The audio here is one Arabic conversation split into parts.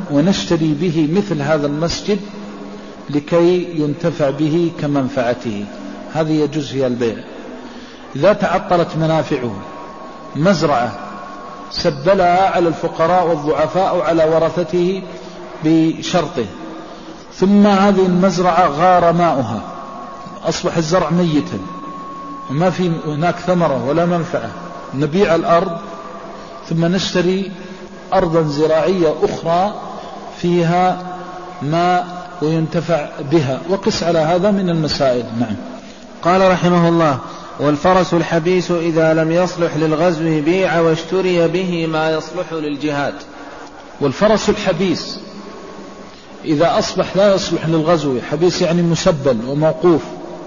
ونشتري به مثل هذا المسجد لكي ينتفع به كمنفعته، هذه يجوز فيها البيع. إذا تعطلت منافعه، مزرعة سبلها على الفقراء والضعفاء أو على ورثته بشرطه، ثم هذه المزرعة غار ماؤها، أصبح الزرع ميتا وما في هناك ثمرة ولا منفعة، نبيع الأرض ثم نشتري أرضا زراعية أخرى فيها ماء وينتفع بها، وقس على هذا من المسائل. نعم. قال رحمه الله: والفرس الحبيس إذا لم يصلح للغزو بيع واشتري به ما يصلح للجهاد. والفرس الحبيس إذا أصبح لا يصلح للغزو، حبيس يعني مسبل وموقوف،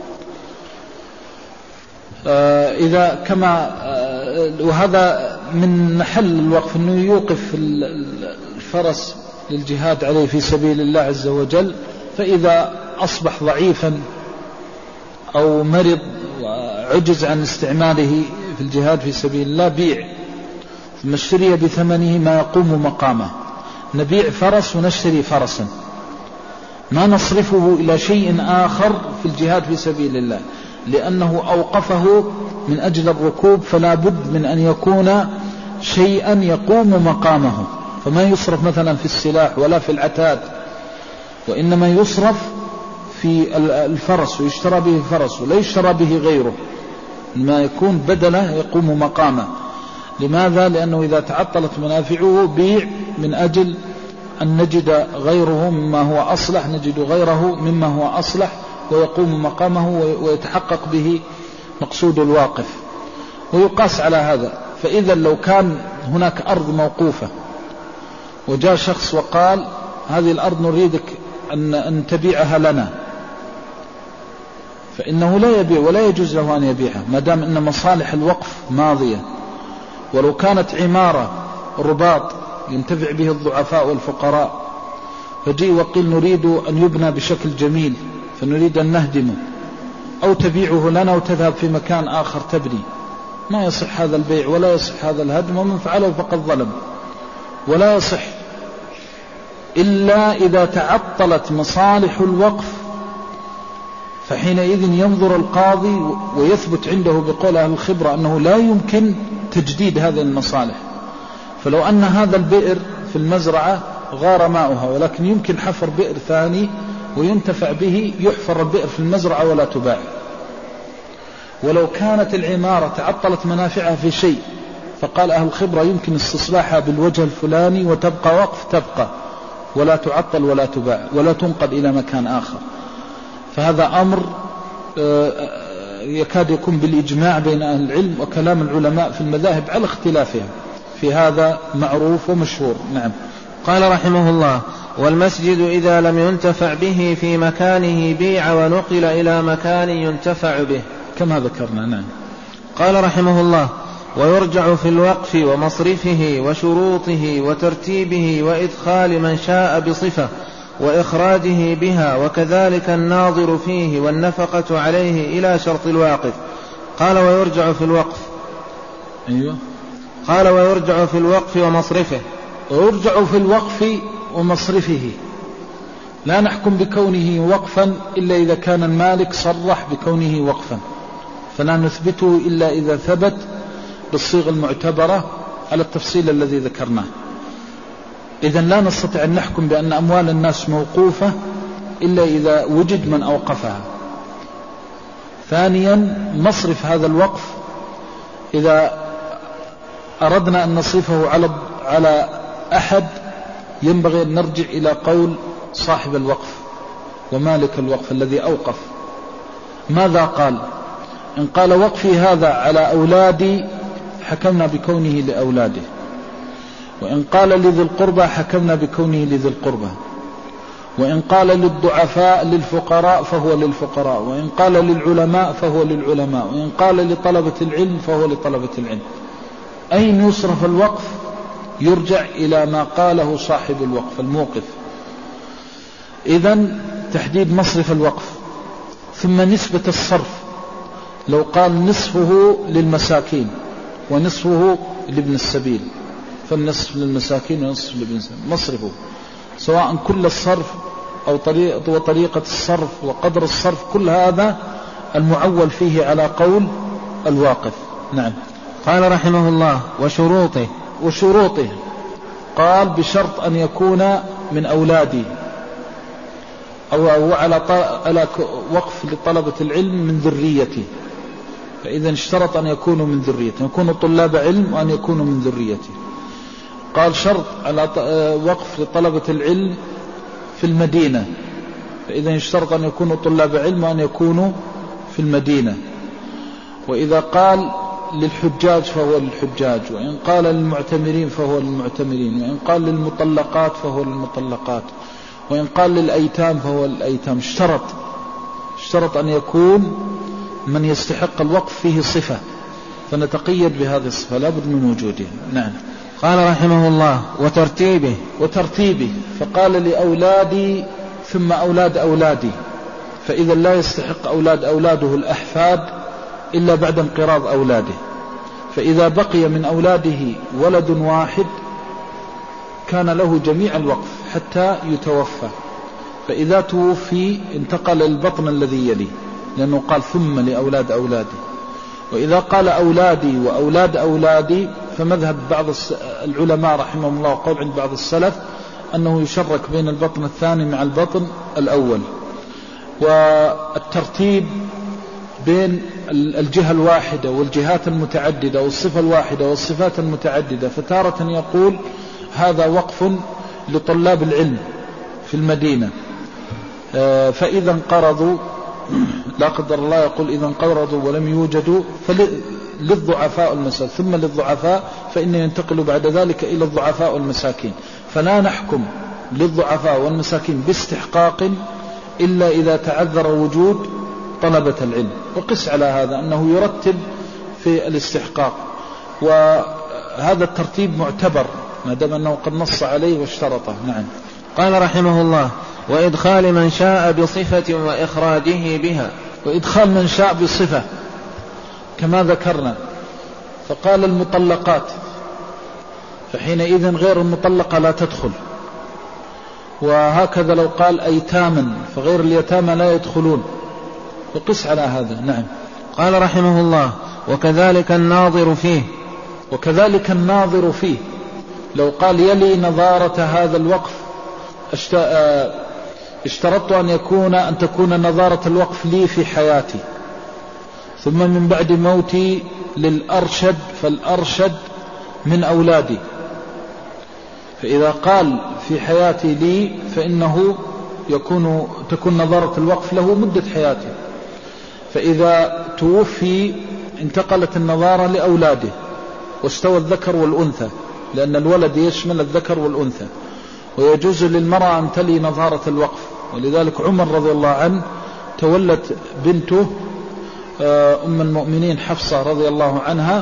إذا كما وهذا من محل الوقف أنه يوقف الفرس للجهاد عليه في سبيل الله عز وجل، فإذا أصبح ضعيفا أو مرض وعجز عن استعماله في الجهاد في سبيل الله بيع، ثم اشتري بثمنه ما يقوم مقامه. نبيع فرس ونشتري فرسا، ما نصرفه إلى شيء آخر في الجهاد في سبيل الله، لأنه أوقفه من أجل الركوب، فلا بد من أن يكون شيئا يقوم مقامه، فما يصرف مثلا في السلاح ولا في العتاد، وإنما يصرف في الفرس ويشترى به فرس ولا يشترى به غيره، ما يكون بدله يقوم مقامه. لماذا؟ لأنه إذا تعطلت منافعه بيع من أجل أن نجد غيره مما هو أصلح، نجد غيره مما هو أصلح ويقوم مقامه ويتحقق به مقصود الواقف، ويقاس على هذا. فإذا لو كان هناك أرض موقوفة وجاء شخص وقال هذه الأرض نريدك أن تبيعها لنا، فإنه لا يبيع ولا يجوز له أن يبيعها ما دام أن مصالح الوقف ماضية. ولو كانت عمارة رباط ينتفع به الضعفاء والفقراء، فجي وقيل نريد أن يبنى بشكل جميل فنريد أن نهدمه، أو تبيعه لنا وتذهب في مكان آخر تبني، ما يصح هذا البيع ولا يصح هذا الهدم، ومن فعله فقد ظلم. ولا يصح إلا إذا تعطلت مصالح الوقف، فحينئذ ينظر القاضي ويثبت عنده بقول أهل الخبرة أنه لا يمكن تجديد هذه المصالح. فلو أن هذا البئر في المزرعة غار ماؤها ولكن يمكن حفر بئر ثاني وينتفع به، يحفر البئر في المزرعة ولا تباع. ولو كانت العمارة تعطلت منافعها في شيء، فقال أهل الخبرة يمكن استصلاحها بالوجه الفلاني وتبقى وقف، تبقى ولا تعطل ولا تباع ولا تنقل إلى مكان آخر. فهذا أمر يكاد يكون بالإجماع بين أهل العلم، وكلام العلماء في المذاهب على اختلافهم في هذا معروف ومشهور. نعم. قال رحمه الله: والمسجد إذا لم ينتفع به في مكانه بيع ونقل إلى مكان ينتفع به كما ذكرنا. نعم. قال رحمه الله: ويرجع في الوقف ومصرفه وشروطه وترتيبه وإدخال من شاء بصفة وإخراجه بها، وكذلك الناظر فيه والنفقة عليه إلى شرط الواقف. قال: ويرجع في الوقف. أيوة. قال: ويرجع في الوقف ومصرفه. ويرجع في الوقف ومصرفه، لا نحكم بكونه وقفا إلا إذا كان المالك صرح بكونه وقفا، فلا نثبته إلا إذا ثبت بالصيغة المعتبرة على التفصيل الذي ذكرناه. إذن لا نستطيع أن نحكم بأن أموال الناس موقوفة إلا إذا وجد من أوقفها. ثانيا، مصرف هذا الوقف إذا أردنا أن نصرفه على أحد ينبغي أن نرجع إلى قول صاحب الوقف ومالك الوقف الذي أوقف. ماذا قال؟ إن قال وقفي هذا على أولادي حكمنا بكونه لأولاده، وإن قال لذي القربى حكمنا بكونه لذي القربى، وإن قال للضعفاء للفقراء فهو للفقراء، وإن قال للعلماء فهو للعلماء، وإن قال لطلبة العلم فهو لطلبة العلم. أين يصرف الوقف؟ يرجع إلى ما قاله صاحب الوقف الموقف. إذن تحديد مصرف الوقف، ثم نسبة الصرف. لو قال نصفه للمساكين ونصفه لابن السبيل، فالنصف للمساكين ونصف لابن السبيل، مصرفه. سواء كل الصرف أو طريقة الصرف وقدر الصرف، كل هذا المعول فيه على قول الواقف. نعم. قال رحمه الله: وشروطه قال: بشرط أن يكون من أولادي، أو على وقف لطلبة العلم من ذريتي. فإذا اشترط أن يكونوا من ذريتي، يكونوا طلاب علم وأن يكونوا من ذريتي. قال: شرط على وقف لطلبة العلم في المدينة، فإذا اشترط أن يكونوا طلاب علم وأن يكونوا في المدينة. وإذا قال للحجاج فهو للحجاج، وإن قال للمعتمرين فهو للمعتمرين، وإن قال للمطلقات فهو للمطلقات، وإن قال للأيتام فهو للأيتام. اشترط أن يكون من يستحق الوقف فيه صفة، فنتقيد بهذه الصفة لا بد من وجودها. نعم. قال رحمه الله: وترتيبه فقال: لأولادي ثم أولاد أولادي، فإذا لا يستحق أولاده الأحفاد إلا بعد انقراض أولاده. فإذا بقي من أولاده ولد واحد كان له جميع الوقف حتى يتوفى، فإذا توفي انتقل للبطن الذي يليه، لأنه قال: ثم لأولاد أولادي. وإذا قال أولادي وأولاد أولادي، فمذهب بعض العلماء رحمهم الله وقول عند بعض السلف أنه يشرك بين البطن الثاني مع البطن الأول. والترتيب بين الجهة الواحدة والجهات المتعددة والصفة الواحدة والصفات المتعددة، فتارة يقول هذا وقف لطلاب العلم في المدينة، فإذا انقرضوا لا قدر الله، يقول إذا انقرضوا ولم يوجدوا فللضعفاء المساكين، ثم للضعفاء، فإن ينتقل بعد ذلك إلى الضعفاء والمساكين. فلا نحكم للضعفاء والمساكين باستحقاق إلا إذا تعذر وجود طلبة العلم. وقس على هذا أنه يرتب في الاستحقاق، وهذا الترتيب معتبر ما دام أنه قد نص عليه واشترطه. نعم. قال رحمه الله: وإدخال من شاء بصفة وإخراجه بها. وإدخال من شاء بصفة كما ذكرنا، فقال المطلقات، فحينئذ غير المطلقة لا تدخل. وهكذا لو قال أيتاما فغير اليتامى لا يدخلون، وقس على هذا. نعم. قال رحمه الله: وكذلك الناظر فيه لو قال: يلي نظارة هذا الوقف، اشترطت أن تكون نظارة الوقف لي في حياتي، ثم من بعد موتي للأرشد، فالأرشد من أولادي. فإذا قال في حياتي لي فإنه تكون نظارة الوقف له مدة حياته، فإذا توفي انتقلت النظارة لأولاده، واستوى الذكر والأنثى، لأن الولد يشمل الذكر والأنثى، ويجوز للمرأة أن تلي نظارة الوقف. ولذلك عمر رضي الله عنه تولت بنته أم المؤمنين حفصة رضي الله عنها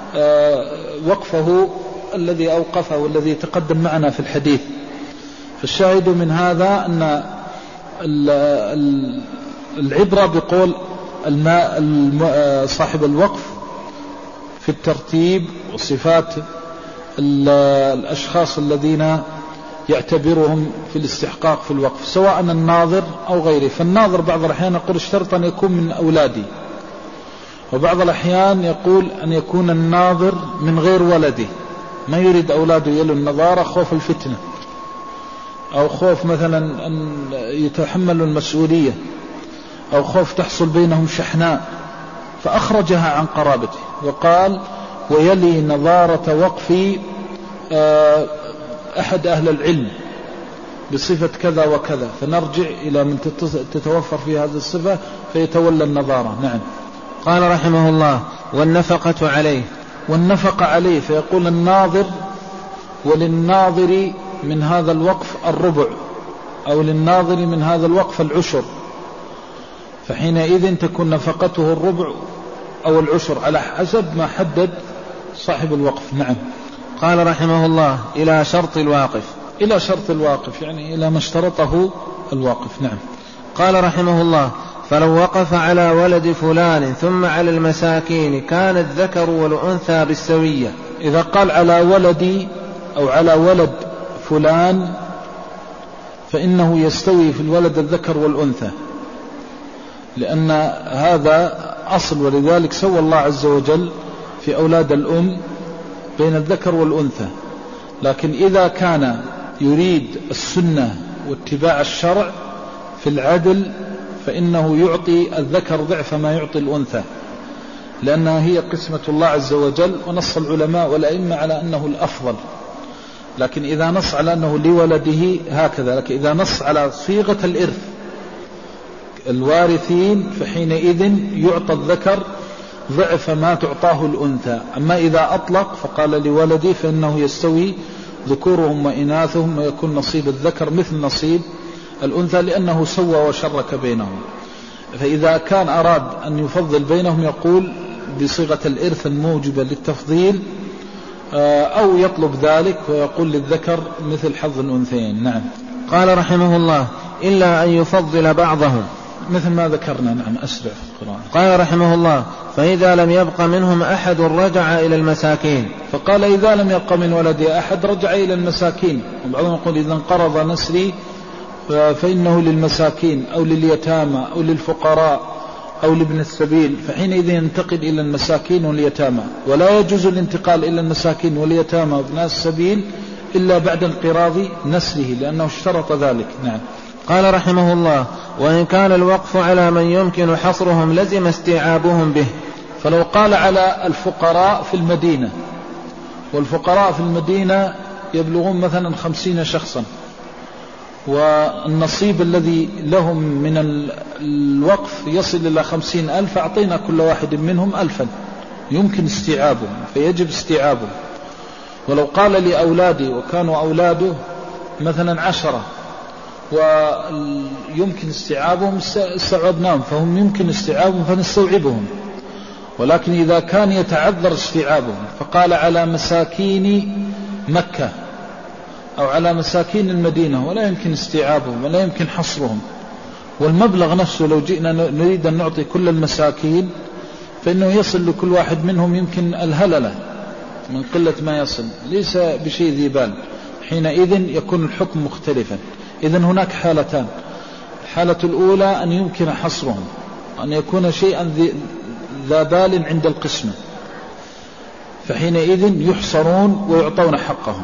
وقفه الذي أوقفه والذي تقدم معنا في الحديث. فالشاهد من هذا أن العبرة بقول صاحب الوقف في الترتيب وصفات الأشخاص الذين يعتبرهم في الاستحقاق في الوقف، سواء الناظر أو غيره. فالناظر بعض الأحيان يقول اشترط أن يكون من أولادي، وبعض الأحيان يقول أن يكون الناظر من غير ولده، ما يريد أولاده يلوا النظارة خوف الفتنة، أو خوف مثلا أن يتحملوا المسؤولية، أو خوف تحصل بينهم شحناء، فأخرجها عن قرابته وقال: ويلي نظارة وقفي أحد أهل العلم بصفة كذا وكذا، فنرجع إلى من تتوفر في هذه الصفة فيتولى النظارة. نعم. قال رحمه الله: والنفقة عليه، فيقول الناظر: وللناظر من هذا الوقف الربع، أو للناظر من هذا الوقف العشر، فحينئذ تكون نفقته الربع أو العشر على حسب ما حدد صاحب الوقف. نعم. قال رحمه الله: إلى شرط الواقف، يعني إلى ما اشترطه الواقف. نعم. قال رحمه الله: فلو وقف على ولد فلان ثم على المساكين كان الذكر والأنثى بالسوية. إذا قال على ولدي أو على ولد فلان فإنه يستوي في الولد الذكر والأنثى، لأن هذا أصل، ولذلك سوى الله عز وجل في أولاد الأم بين الذكر والأنثى. لكن إذا كان يريد السنة واتباع الشرع في العدل فإنه يعطي الذكر ضعف ما يعطي الأنثى، لأنها هي قسمة الله عز وجل، ونص العلماء والأئمة على أنه الأفضل. لكن إذا نص على أنه لولده هكذا، لكن إذا نص على صيغة الإرث الوارثين فحينئذ يعطى الذكر ضعف ما تعطاه الأنثى. أما إذا أطلق فقال لولدي فإنه يستوي ذكورهم وإناثهم ويكون نصيب الذكر مثل نصيب الأنثى، لأنه سوى وشرك بينهم. فإذا كان أراد أن يفضل بينهم يقول بصيغة الإرث الموجبة للتفضيل، أو يطلب ذلك ويقول للذكر مثل حظ الأنثيين. نعم. قال رحمه الله: إلا أن يفضل بعضهم، مثل ما ذكرنا. نعم. أسرع في القرآن. قال رحمه الله: فإذا لم يبق منهم أحد رجع إلى المساكين. فقال إذا لم يبق من ولدي أحد رجع إلى المساكين. وبعضهم يقول إذا انقرض نسلي فإنه للمساكين أو لليتامى أو للفقراء أو لابن السبيل، فحينئذ ينتقل إلى المساكين واليتامى. ولا يجوز الانتقال إلى المساكين واليتامى وابن السبيل إلا بعد انقراض نسله، لأنه اشترط ذلك. نعم. قال رحمه الله: وإن كان الوقف على من يمكن حصرهم لزم استيعابهم به. فلو قال على الفقراء في المدينة، والفقراء في المدينة يبلغون مثلا 50 شخصا، والنصيب الذي لهم من الوقف يصل إلى 50,000، فأعطينا كل واحد منهم 1000 يمكن استيعابهم، فيجب استيعابهم. ولو قال لأولادي وكانوا أولاده مثلا 10 ويمكن استيعابهم استوعبناهم، فهم يمكن استيعابهم فنستوعبهم. ولكن إذا كان يتعذر استيعابهم فقال على مساكين مكة أو على مساكين المدينة ولا يمكن استيعابهم ولا يمكن حصرهم، والمبلغ نفسه لو جئنا نريد أن نعطي كل المساكين فإنه يصل لكل واحد منهم يمكن الهللة من قلة ما يصل، ليس بشيء ذي بال. حينئذ يكون الحكم مختلفا. إذن هناك حالتان: الحالة الأولى أن يمكن حصرهم، أن يكون شيئا ذا بال عند القسمة، فحينئذ يحصرون ويعطون حقهم،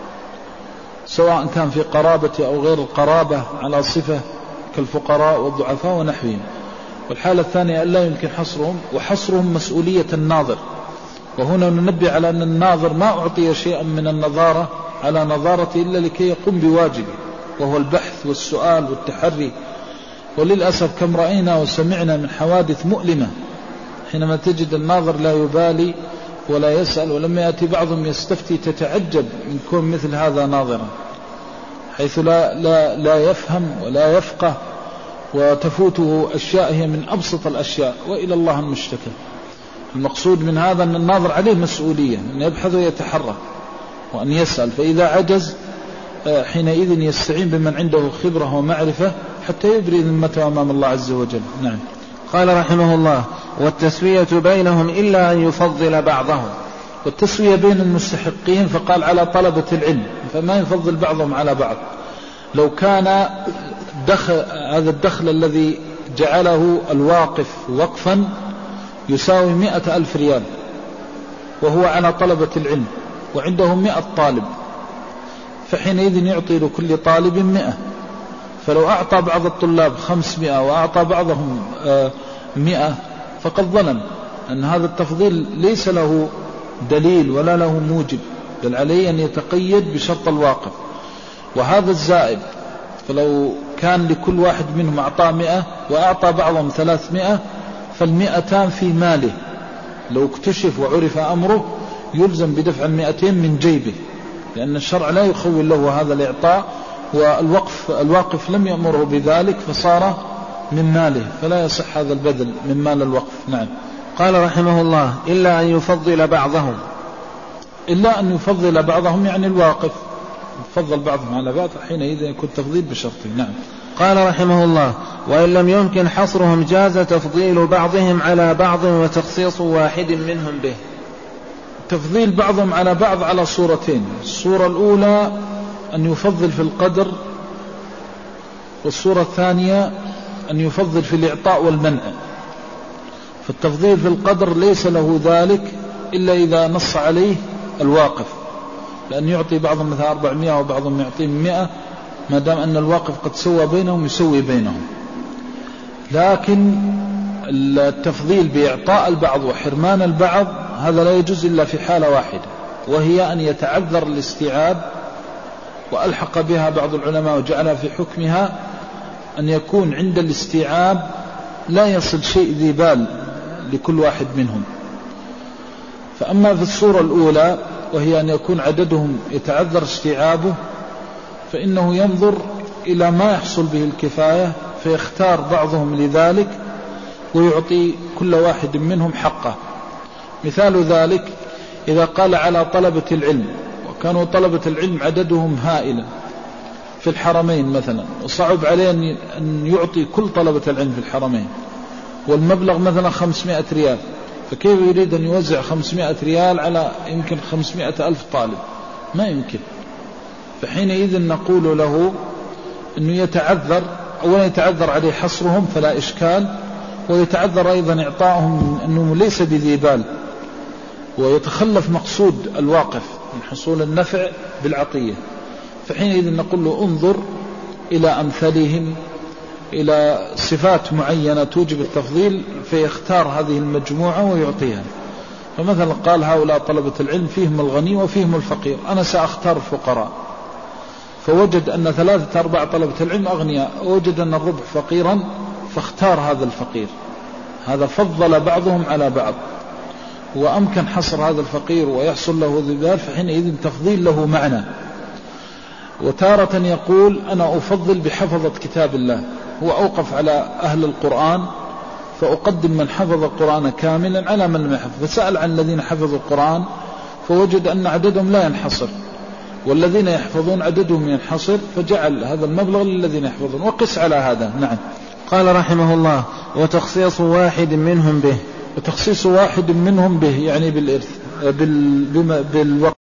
سواء كان في قرابة أو غير القرابة على صفة كالفقراء والضعفاء ونحوهم. والحالة الثانية أن لا يمكن حصرهم، وحصرهم مسؤولية الناظر. وهنا ننبه على أن الناظر ما أعطي شيئا من النظارة على نظارته إلا لكي يقوم بواجبه، وهو البحث والسؤال والتحري. وللأسف كم رأينا وسمعنا من حوادث مؤلمة حينما تجد الناظر لا يبالي ولا يسأل، ولما يأتي بعضهم يستفتي تتعجب من كون مثل هذا ناظرا، حيث لا يفهم ولا يفقه، وتفوته أشياء هي من أبسط الأشياء، وإلى الله المشتكى. المقصود من هذا أن الناظر عليه مسؤولية أن يبحث ويتحرى وأن يسأل، فإذا عجز حينئذ يستعين بمن عنده خبرة ومعرفة حتى يبرئ ذمته أمام الله عز وجل. نعم. قال رحمه الله: والتسوية بينهم إلا أن يفضل بعضهم. والتسوية بين المستحقين فقال على طلبة العلم، فما يفضل بعضهم على بعض. لو كان هذا الدخل الذي جعله الواقف وقفا يساوي 100,000 ريال، وهو على طلبة العلم وعندهم 100 طالب، فحينئذ يعطي لكل طالب 100. فلو أعطى بعض الطلاب 500 وأعطى بعضهم 100 فقد ظلم، أن هذا التفضيل ليس له دليل ولا له موجب، بل عليه أن يتقيد بشرط الواقف. وهذا الزائد، فلو كان لكل واحد منهم أعطى 100 وأعطى بعضهم 300 فال200 في ماله، لو اكتشف وعرف أمره يلزم بدفع 200 من جيبه، لأن الشرع لا يخول له هذا الإعطاء، والواقف لم يأمره بذلك فصار من ماله، فلا يصح هذا البذل من مال الوقف. نعم. قال رحمه الله: إلا أن يفضل بعضهم. إلا أن يفضل بعضهم يعني الواقف يفضل بعضهم على بعض، حينئذ يكون تفضيل بشرطه. نعم. قال رحمه الله: وإن لم يمكن حصرهم جاز تفضيل بعضهم على بعض وتخصيص واحد منهم به. تفضيل بعضهم على بعض على صورتين: الصورة الأولى أن يفضل في القدر والصورة الثانية أن يفضل في الإعطاء والمنع. فالتفضيل في القدر ليس له ذلك إلا إذا نص عليه الواقف، لأن يعطي بعضهم مثلا 400 وبعضهم يعطي 100 ما دام أن الواقف قد سوى بينهم يسوي بينهم. لكن التفضيل بإعطاء البعض وحرمان البعض هذا لا يجوز إلا في حالة واحدة، وهي أن يتعذر الاستيعاب، وألحق بها بعض العلماء وجعلها في حكمها أن يكون عند الاستيعاب لا يصل شيء ذي بال لكل واحد منهم. فأما في الصورة الأولى وهي أن يكون عددهم يتعذر استيعابه، فإنه ينظر إلى ما يحصل به الكفاية فيختار بعضهم لذلك ويعطي كل واحد منهم حقه. مثال ذلك إذا قال على طلبة العلم، وكانوا طلبة العلم عددهم هائلا في الحرمين مثلا، وصعب عليه أن يعطي كل طلبة العلم في الحرمين، والمبلغ مثلا 500 ريال، فكيف يريد أن يوزع 500 ريال على يمكن 500 ألف طالب؟ ما يمكن. فحينئذ نقول له أنه يتعذر، أولا يتعذر عليه حصرهم فلا إشكال، ويتعذر أيضا إعطائهم أنه ليس بذي بال، ويتخلف مقصود الواقف من حصول النفع بالعطية. فحينئذ نقول له انظر إلى أمثالهم، إلى صفات معينة توجب التفضيل، فيختار هذه المجموعة ويعطيها. فمثلا قال هؤلاء طلبة العلم فيهم الغني وفيهم الفقير، أنا سأختار الفقراء، فوجد أن 3/4 طلبة العلم أغنياء، ووجد أن الربع فقيرا فاختار هذا الفقير. هذا فضل بعضهم على بعض، وأمكن حصر هذا الفقير ويحصل له ذبال، فحينئذ تفضيل له معنى. وتارة يقول أنا أفضل بحفظة كتاب الله، هو أوقف على أهل القرآن فأقدم من حفظ القرآن كاملا على من لم يحفظ، فسأل عن الذين حفظوا القرآن فوجد أن عددهم لا ينحصر، والذين يحفظون عددهم ينحصر، فجعل هذا المبلغ للذين يحفظون، وقس على هذا. نعم. قال رحمه الله: وتخصيص واحد منهم به. وتخصيص واحد منهم به يعني بالإرث بالوقت.